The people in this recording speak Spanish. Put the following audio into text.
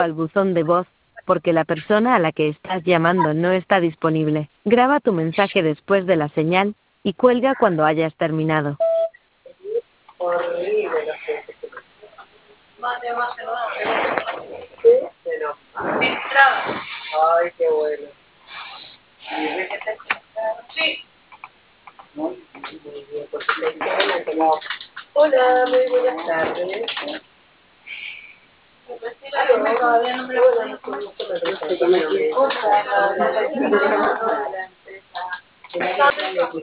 al buzón de voz, porque la persona a la que estás llamando no está disponible. Graba tu mensaje después de la señal y cuelga cuando hayas terminado. Horrible la gente. Mate, no. ¿Sí? Pero. Filtrado. Ay, qué bueno. Sí. Muy bien, porque te llamo. Hola, muy buenas tardes. Todavía no me lo conozco. No sé qué me